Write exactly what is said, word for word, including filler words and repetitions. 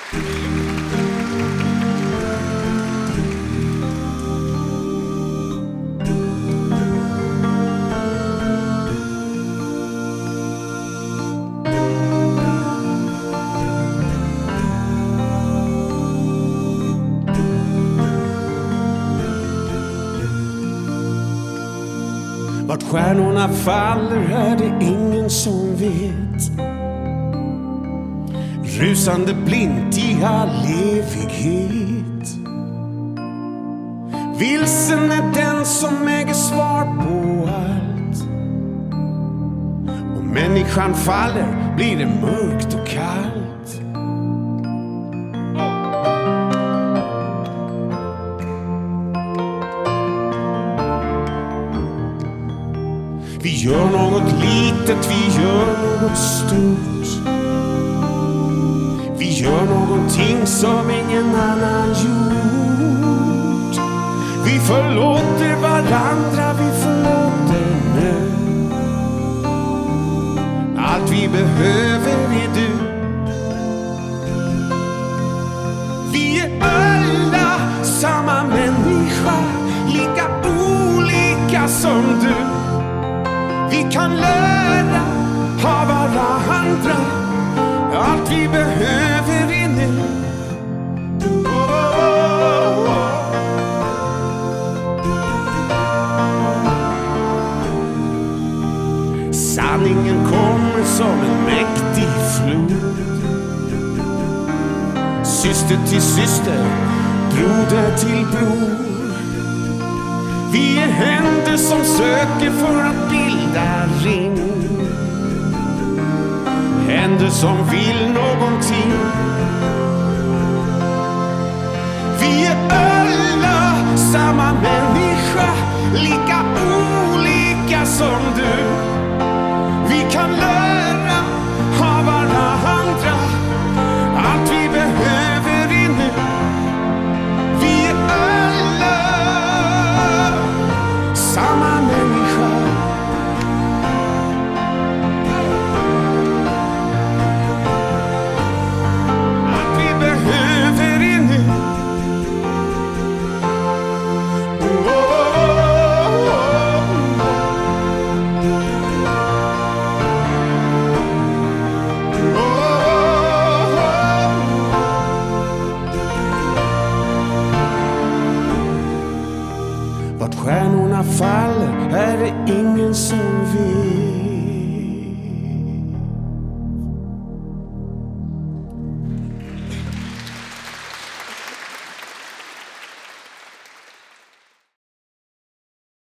Vart stjärnorna faller är det ingen som vet. Rusande blint i all evighet. Vilsen är den som äger svar på allt. Om människan faller blir det mörkt och kallt. Vi gör något litet, vi gör något stort. Vi gör någonting som ingen annan gjort. Vi förlåter varandra, vi förlåter nu. Allt vi behöver är du. Vi är alla samma människa, lika olika som du. Vi kan lära av varandra. Allt vi behöver är nu. Oh, oh, oh. Sanningen kommer som en mäktig flod. Syster till syster, broder till bror. Vi är händer som söker för att bilda ring. Händer som vill någon